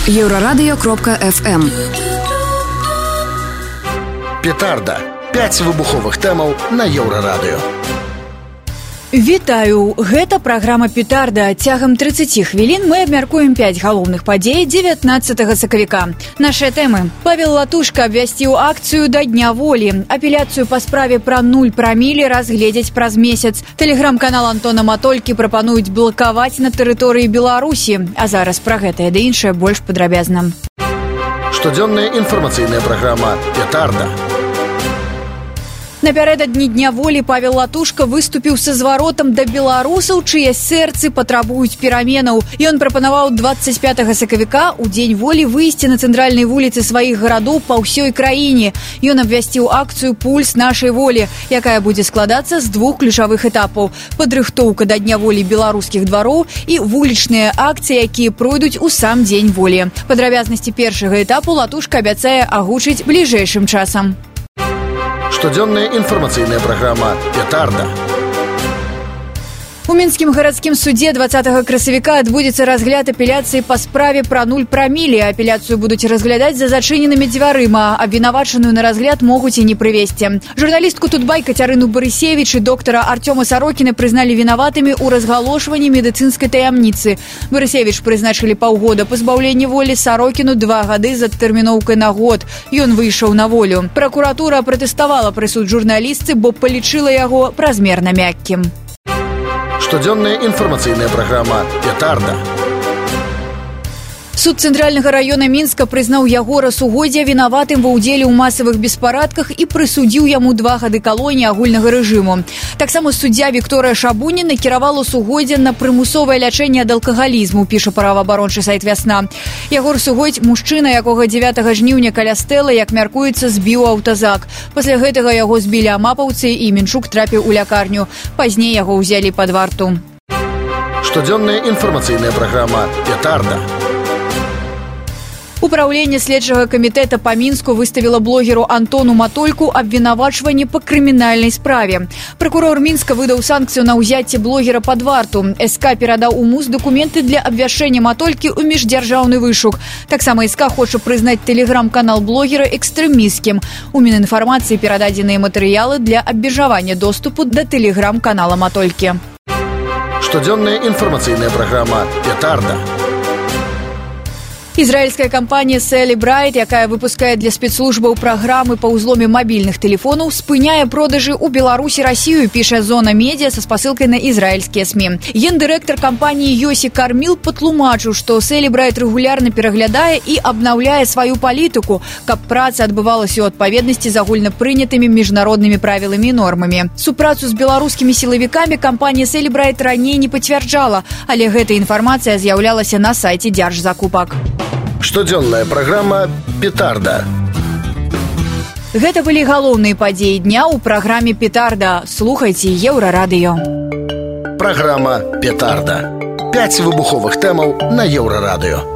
Еврорадио.FM. Петарда. 5 выбуховых тэмаў на Еўрарадыё. Вітаю! Гэта праграма «Петарда». Цягам 30 хвілін мы абмяркуем 5 галоўных падзей 19 сакавіка. Нашыя тэмы. Павел Латушка абвясціў акцыю да Дня волі. Апеляцыю па справе пра 0 прамілі разгледзяць праз месяц. Тэлеграм-канал Антона Матолькі прапануюць блакаваць на тэрыторыі Беларусі. А зараз пра гэтае ды іншае больш падрабязна. Штодзённая інфармацыйная праграма «Петарда». Напярэдадні Дня волі Павел Латушка выступіў са зваротам да беларусаў, чые сэрцы патрабуюць пераменаў. Ён прапанаваў 25 сакавіка у Дзень волі выйсці на цэнтральнай вуліцы сваіх гарадоў па ўсёй краіне. Ён абвясціў акцыю «Пульс нашай волі», якая будзе складацца з 2 ключавых этапаў: падрыхтоўка да Дня волі беларускіх двароў і вулічныя акцыі, якія пройдуць у сам Дзень волі. Падрабязнасці першага этапу Латушка абяцае агучыць бліжэйшым часам. Штодзённая інфармацыйная праграма «Петарда». У Мінскім гарадскім судзе 20 красавіка адбудзецца разгляд апеляцыі па справе пра 0 прамілі. Апеляцыю будуць разглядаць за зачыненымі дзвярыма. Абвінавачаную на разгляд могуць і не прывесці. Журналістку Тутбай Кацярыну Барысевіч і доктара Артёма Сарокіна прызналі вінаватымі ў разгалошванні медыцынскай таямніцы. Барысевіч прызначылі паўгода пазбаўлення волі, Сарокіну 2 гады з адтэрміноўкай на год. Ён выйшаў на волю. Пракуратура пратэставала прысуд журналістцы, бо палічыла яго празмерна мяккім. Штодзённая інфармацыйная праграма «Петарда». Суд Цэнтральнага раёна Мінска прызнаў Ягора Сугодзя вінаватым ва ўдзеле ў масавых беспарадках і прысудзіў яму 2 гады калоніі агульнага рэжыму. Таксама суддзя Вікторыя Шабуніна кіравала Сугодзя на прымусовае лячэнне ад алкагалізму, піша праваабарончы сайт «Вясна». Ягор Сугодзь – мужчына, якога 9 жніўня каля стэлы, як мяркуецца, збіў аўтазак. Пасля гэтага яго збілі амапаўцы і Мінчук трапіў у лякарню. Пазней яго ўзялі пад варту. Штодзённая інфармацыйная праграма «Петарда». Управленне следчага камітэта па Мінску выставіла блогеру Антону Матольку абвінавачванне па крымінальнай справе. Пракурор Мінска выдаў санкцыю на ўзяцце блогера пад варту. СК перадаў у МУЗ дакументы для абвяшчэння Матолькі ў міждзяржаўны вышук. Таксама СК хоча прызнаць тэлеграм-канал блогера экстрэмісцкім. У Мінінфармацыі перададзеныя матэрыялы для абмежавання доступу да тэлеграм-канала Матолькі. Штодзённая інфармацыйная праграма «Петарда». Ізраільская кампанія Celebrite, якая выпускае для спецслужбаў праграмы па ўзломе мабільных тэлефонаў, спыняе продажы ў Беларусі Расію, піша Зона Медіа са спасылкай на ізраільскія СМІ. Гендырэктар кампаніі Йосі Карміл патлумачыў, што Celebrite рэгулярна пераглядае і абнаўляе сваю палітыку, каб праца адбывалася ў адпаведнасці з агульнапрынятымі міжнароднымі правіламі і нормамі. Супрацу з беларускімі сілавікамі кампанія Celebrite раней не пацвярджала, але гэта інфармацыя з'яўлялася на сайце дзяржзакупак. Штодзённая праграма «Петарда». Гэта былі галоўныя падзеі дня ў праграме «Петарда». Слухайце Еўрарадыё. Праграма «Петарда». 5 выбуховых тэмаў на Еўрарадыё.